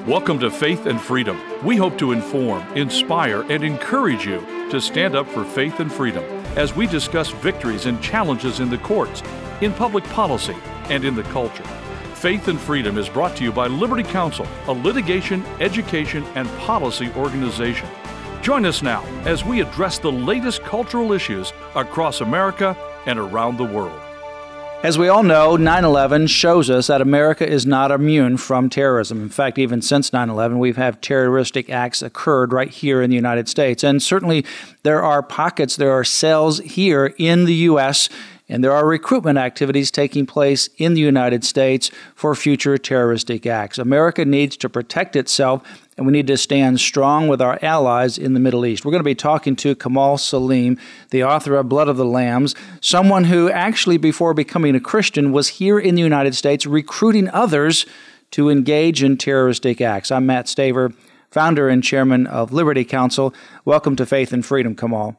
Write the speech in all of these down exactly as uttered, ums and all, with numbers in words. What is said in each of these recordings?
Welcome to Faith and Freedom. We hope to inform, inspire, and encourage you to stand up for faith and freedom as we discuss victories and challenges in the courts, in public policy, and in the culture. Faith and Freedom is brought to you by Liberty Counsel, a litigation, education, and policy organization. Join us now as we address the latest cultural issues across America and around the world. As we all know, nine eleven shows us that America is not immune from terrorism. In fact, even since nine eleven, we've had terroristic acts occurred right here in the United States. And certainly there are pockets, there are cells here in the U S, and there are recruitment activities taking place in the United States for future terroristic acts. America needs to protect itself, and we need to stand strong with our allies in the Middle East. We're going to be talking to Kamal Saleem, the author of Blood of the Lambs, someone who actually, before becoming a Christian, was here in the United States recruiting others to engage in terroristic acts. I'm Matt Staver, founder and chairman of Liberty Counsel. Welcome to Faith and Freedom, Kamal.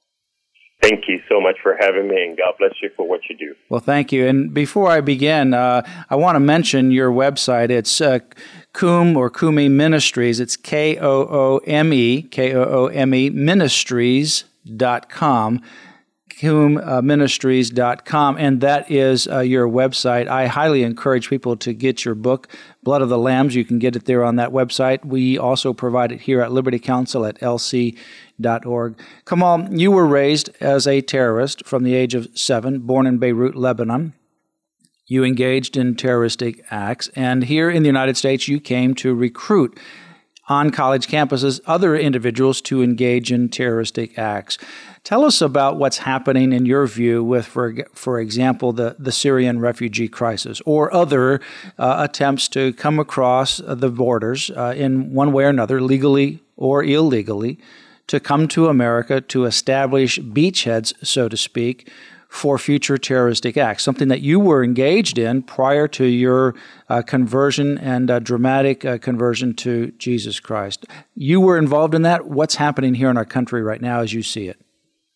Thank you so much for having me, and God bless you for what you do. Well, thank you. And before I begin, uh, I want to mention your website. It's uh, Koome or Koome Ministries. It's K O O M E, K O O M E, ministries dot com, Koome Ministries dot com, and that is uh, your website. I highly encourage people to get your book, Blood of the Lambs. You can get it there on that website. We also provide it here at Liberty Counsel at L C dot org. Kamal, you were raised as a terrorist from the age of seven, born in Beirut, Lebanon. You engaged in terroristic acts, and here in the United States, you came to recruit on college campuses other individuals to engage in terroristic acts. Tell us about what's happening in your view with, for, for example, the, the Syrian refugee crisis or other uh, attempts to come across the borders uh, in one way or another, legally or illegally, to come to America to establish beachheads, so to speak, for future terroristic acts, something that you were engaged in prior to your uh, conversion and uh, dramatic uh, conversion to Jesus Christ. You were involved in that. What's happening here in our country right now as you see it?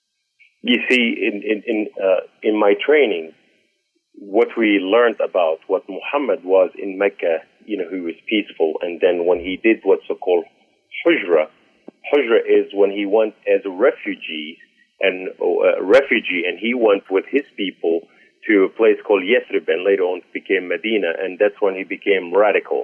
You see, in in in, uh, in my training, what we learned about what Muhammad was in Mecca, you know, he was peaceful, and then when he did what's so-called hujra, hujra is when he went as a refugee, and uh, a refugee, and he went with his people to a place called Yathrib, and later on became Medina, and that's when he became radical.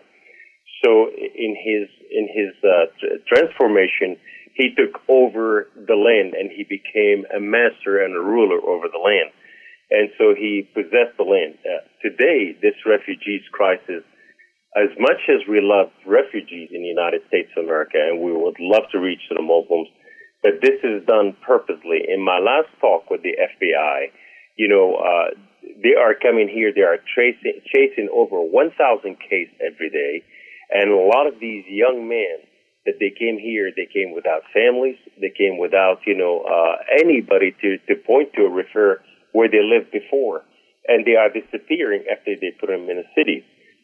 So in his in his uh, t- transformation, he took over the land, and he became a master and a ruler over the land, and so he possessed the land. Uh, today, this refugees crisis, as much as we love refugees in the United States of America, and we would love to reach to the Muslims, but this is done purposely. In my last talk with the F B I, you know, uh, they are coming here, they are tracing, chasing over one thousand cases every day, and a lot of these young men that they came here, they came without families, they came without, you know, uh, anybody to, to point to or refer where they lived before, and they are disappearing after they put them in a city.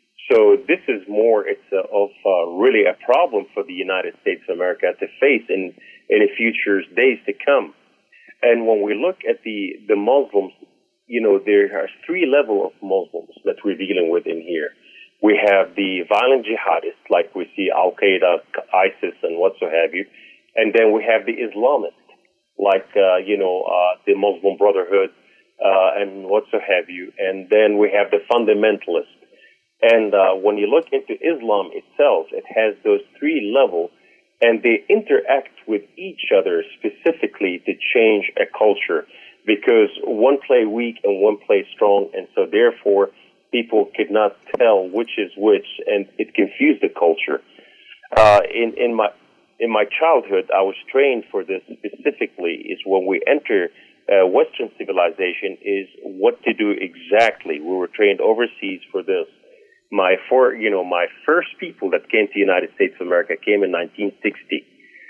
So this is more, it's a, of uh, really a problem for the United States of America to face in, in the future days to come. And when we look at the, the Muslims, you know, there are three levels of Muslims that we're dealing with in here. We have the violent jihadists, like we see Al-Qaeda, ISIS, and what so have you. And then we have the Islamists, like, uh, you know, uh, the Muslim Brotherhood, uh, and what so have you. And then we have the fundamentalists. And uh, when you look into Islam itself, it has those three levels, and they interact with each other specifically to change a culture, because one play weak and one play strong, and so therefore people could not tell which is which, and it confused the culture. Uh, in, in my in my childhood, I was trained for this specifically, is when we enter uh, Western civilization, is what to do exactly. We were trained overseas for this. My four, you know, my first people that came to the United States of America came in nineteen sixty,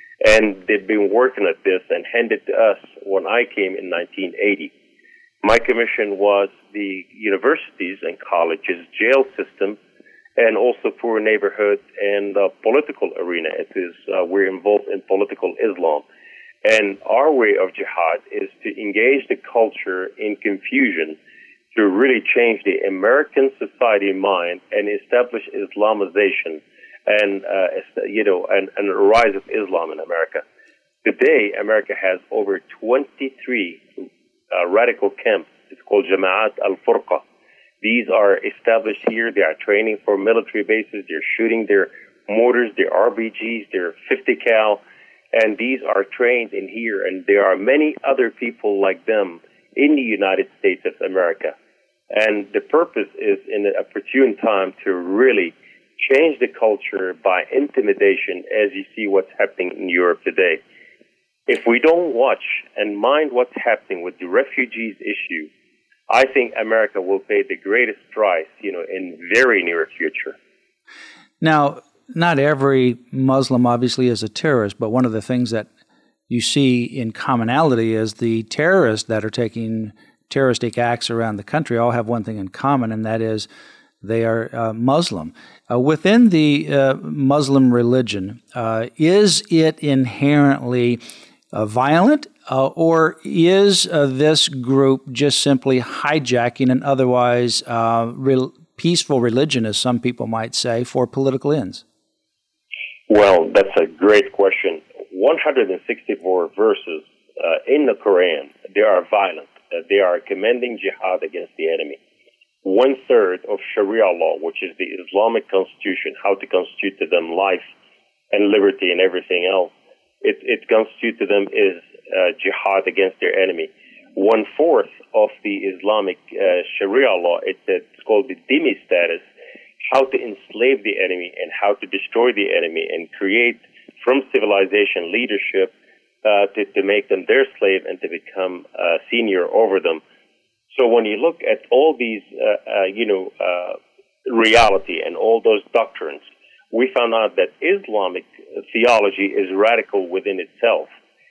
and they've been working at this and handed to us when I came in nineteen eighty. My commission was the universities and colleges, jail system, and also poor neighborhood and uh, political arena. It is uh, we're involved in political Islam, and our way of jihad is to engage the culture in confusion, to really change the American society mind and establish Islamization and uh, you know, and, and the rise of Islam in America. Today, America has over twenty-three uh, radical camps. It's called Jama'at al-Furqa. These are established here. They are training for military bases. They're shooting their mortars, their R B Gs, their fifty cal, and these are trained in here. And there are many other people like them in the United States of America. And the purpose is in an opportune time to really change the culture by intimidation, as you see what's happening in Europe today. If we don't watch and mind what's happening with the refugees issue, I think America will pay the greatest price, you know, in very near future. Now, not every Muslim obviously is a terrorist, but one of the things that you see in commonality is the terrorists that are taking terroristic acts around the country all have one thing in common, and that is they are uh, Muslim. Uh, within the uh, Muslim religion, uh, is it inherently uh, violent, uh, or is uh, this group just simply hijacking an otherwise uh, real peaceful religion, as some people might say, for political ends? Well, that's a great question. one hundred sixty-four verses uh, in the Quran, they are violent. Uh, they are commending jihad against the enemy. One third of Sharia law, which is the Islamic constitution, how to constitute to them life and liberty and everything else, it, it constitutes to them is uh, jihad against their enemy. One fourth of the Islamic uh, Sharia law, it's, it's called the dhimmi status, how to enslave the enemy and how to destroy the enemy and create from civilization leadership uh, to, to make them their slave and to become uh, senior over them. So when you look at all these, uh, uh, you know, uh, reality and all those doctrines, we found out that Islamic theology is radical within itself.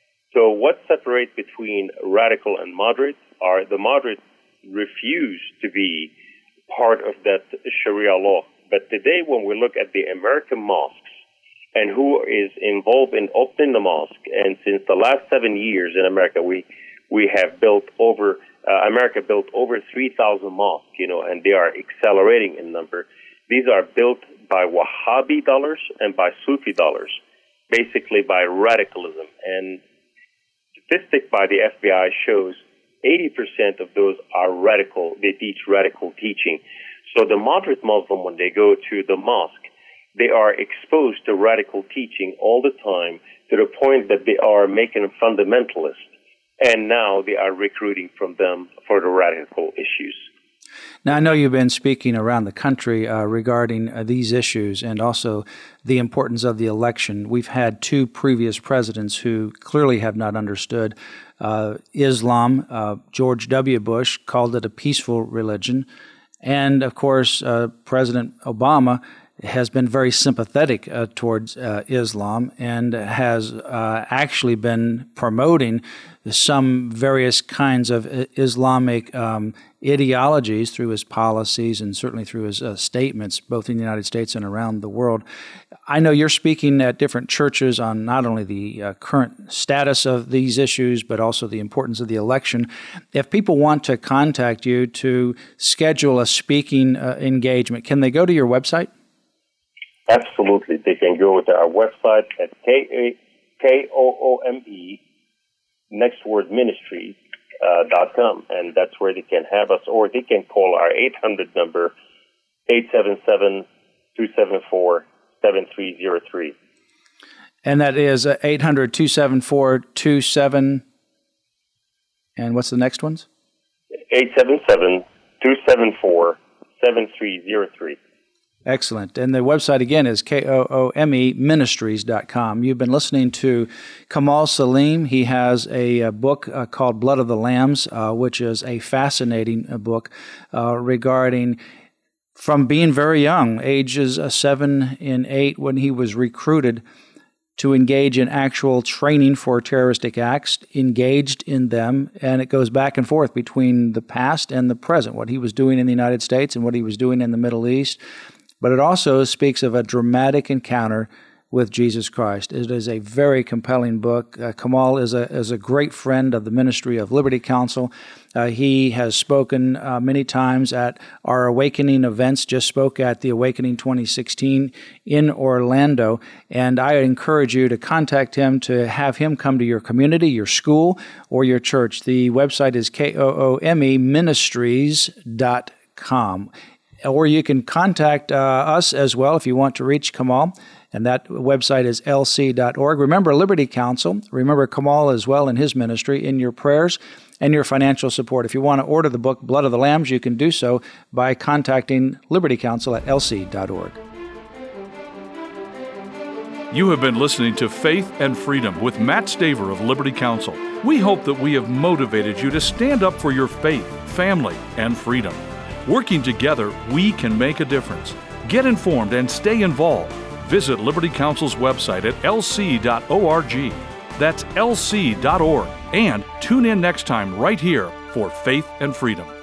So what separates between radical and moderate are the moderates refuse to be part of that Sharia law. But today when we look at the American mosques and who is involved in opening the mosque, and since the last seven years in America, we we have built over, uh, America built over three thousand mosques, you know, and they are accelerating in number. These are built by Wahhabi dollars and by Sufi dollars, basically by radicalism. And statistic by the F B I shows eighty percent of those are radical. They teach radical teaching. So the moderate Muslim, when they go to the mosque, they are exposed to radical teaching all the time to the point that they are making them fundamentalists. And now they are recruiting from them for the radical issues. Now, I know you've been speaking around the country uh, regarding uh, these issues and also the importance of the election. We've had two previous presidents who clearly have not understood uh, Islam. Uh, George W. Bush called it a peaceful religion. And, of course, uh, President Obama has been very sympathetic uh, towards uh, Islam and has uh, actually been promoting some various kinds of Islamic um, ideologies through his policies and certainly through his uh, statements, both in the United States and around the world. I know you're speaking at different churches on not only the uh, current status of these issues, but also the importance of the election. If people want to contact you to schedule a speaking uh, engagement, can they go to your website? Absolutely. They can go to our website at K O O M E, next word ministries, uh, dot com, and that's where they can have us, or they can call our eight hundred number, eight seven seven, two seven four, seven three zero three. And that is eight hundred, two seven four, two seven, and what's the next ones? eight seven seven, two seven four, seven three zero three. Excellent. And the website, again, is K O O M E ministries dot com. You've been listening to Kamal Saleem. He has a, a book uh, called Blood of the Lambs, uh, which is a fascinating uh, book uh, regarding from being very young, ages uh, seven and eight, when he was recruited to engage in actual training for terroristic acts, engaged in them, and it goes back and forth between the past and the present, what he was doing in the United States and what he was doing in the Middle East. But it also speaks of a dramatic encounter with Jesus Christ. It is a very compelling book. Uh, Kamal is a is a great friend of the ministry of Liberty Counsel. Uh, he has spoken uh, many times at our Awakening events, just spoke at the Awakening twenty sixteen in Orlando, and I encourage you to contact him to have him come to your community, your school, or your church. The website is K O O M E ministries dot com. Or you can contact uh, us as well if you want to reach Kamal, and that website is L C dot org. Remember Liberty Counsel. Remember Kamal as well in his ministry in your prayers and your financial support. If you want to order the book Blood of the Lambs, you can do so by contacting Liberty Counsel at L C dot org. You have been listening to Faith and Freedom with Matt Staver of Liberty Counsel. We hope that we have motivated you to stand up for your faith, family, and freedom. Working together, we can make a difference. Get informed and stay involved. Visit Liberty Counsel's website at L C dot org. That's L C dot org. And tune in next time right here for Faith and Freedom.